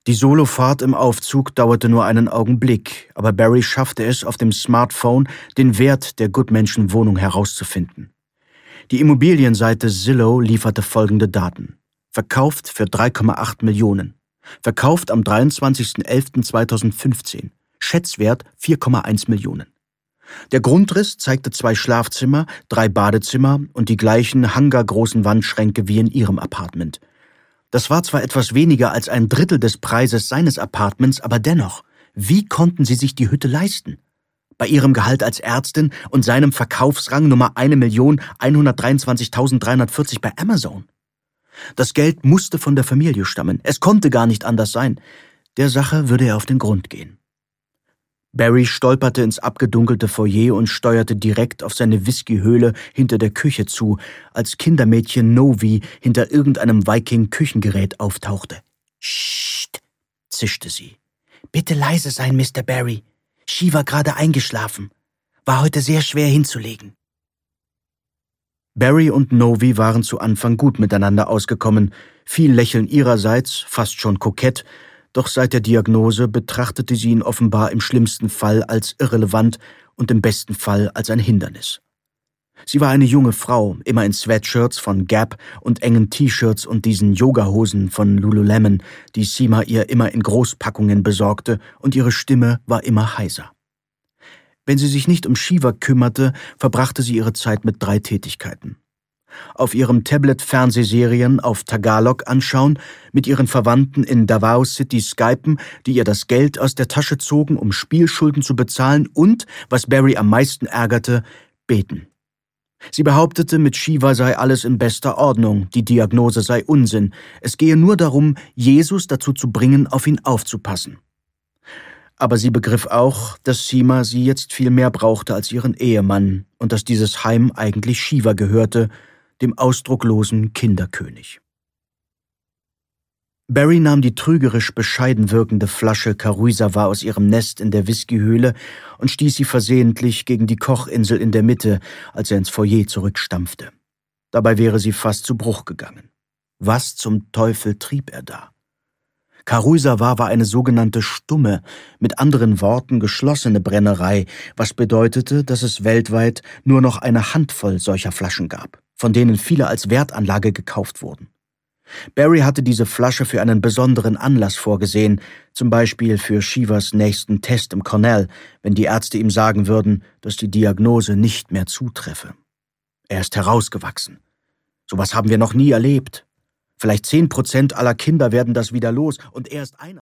Die Solofahrt im Aufzug dauerte nur einen Augenblick, aber Barry schaffte es, auf dem Smartphone den Wert der Goodmenschen-Wohnung herauszufinden. Die Immobilienseite Zillow lieferte folgende Daten. Verkauft für 3,8 Millionen. Verkauft am 23.11.2015. Schätzwert 4,1 Millionen. Der Grundriss zeigte 2 Schlafzimmer, 3 Badezimmer und die gleichen hangargroßen Wandschränke wie in ihrem Apartment. Das war zwar etwas weniger als 1/3 des Preises seines Apartments, aber dennoch, wie konnten sie sich die Hütte leisten? Bei ihrem Gehalt als Ärztin und seinem Verkaufsrang Nummer 1.123.340 bei Amazon. Das Geld musste von der Familie stammen. Es konnte gar nicht anders sein. Der Sache würde er auf den Grund gehen. Barry stolperte ins abgedunkelte Foyer und steuerte direkt auf seine Whiskyhöhle hinter der Küche zu, als Kindermädchen Novi hinter irgendeinem Viking-Küchengerät auftauchte. »Psst«, zischte sie. »Bitte leise sein, Mr. Barry. Shiva gerade eingeschlafen. War heute sehr schwer hinzulegen.« Barry und Novi waren zu Anfang gut miteinander ausgekommen, viel Lächeln ihrerseits, fast schon kokett, doch seit der Diagnose betrachtete sie ihn offenbar im schlimmsten Fall als irrelevant und im besten Fall als ein Hindernis. Sie war eine junge Frau, immer in Sweatshirts von Gap und engen T-Shirts und diesen Yogahosen von Lululemon, die Seema ihr immer in Großpackungen besorgte, und ihre Stimme war immer heiser. Wenn sie sich nicht um Shiva kümmerte, verbrachte sie ihre Zeit mit 3 Tätigkeiten. Auf ihrem Tablet Fernsehserien auf Tagalog anschauen, mit ihren Verwandten in Davao City skypen, die ihr das Geld aus der Tasche zogen, um Spielschulden zu bezahlen und, was Barry am meisten ärgerte, beten. Sie behauptete, mit Shiva sei alles in bester Ordnung, die Diagnose sei Unsinn, es gehe nur darum, Jesus dazu zu bringen, auf ihn aufzupassen. Aber sie begriff auch, dass Seema sie jetzt viel mehr brauchte als ihren Ehemann und dass dieses Heim eigentlich Shiva gehörte, dem ausdrucklosen Kinderkönig. Barry nahm die trügerisch bescheiden wirkende Flasche Karuisawa aus ihrem Nest in der Whiskyhöhle und stieß sie versehentlich gegen die Kochinsel in der Mitte, als er ins Foyer zurückstampfte. Dabei wäre sie fast zu Bruch gegangen. Was zum Teufel trieb er da? Karuisawa war eine sogenannte stumme, mit anderen Worten geschlossene Brennerei, was bedeutete, dass es weltweit nur noch eine Handvoll solcher Flaschen gab, von denen viele als Wertanlage gekauft wurden. Barry hatte diese Flasche für einen besonderen Anlass vorgesehen, zum Beispiel für Shivas nächsten Test im Cornell, wenn die Ärzte ihm sagen würden, dass die Diagnose nicht mehr zutreffe. Er ist herausgewachsen. Sowas haben wir noch nie erlebt. Vielleicht 10% aller Kinder werden das wieder los und er ist einer.